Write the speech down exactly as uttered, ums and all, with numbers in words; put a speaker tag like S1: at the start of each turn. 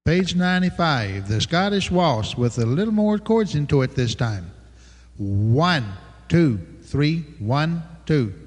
S1: Page ninety-five, the Scottish Waltz with a little more chords into it this time. One, two, three, one, two.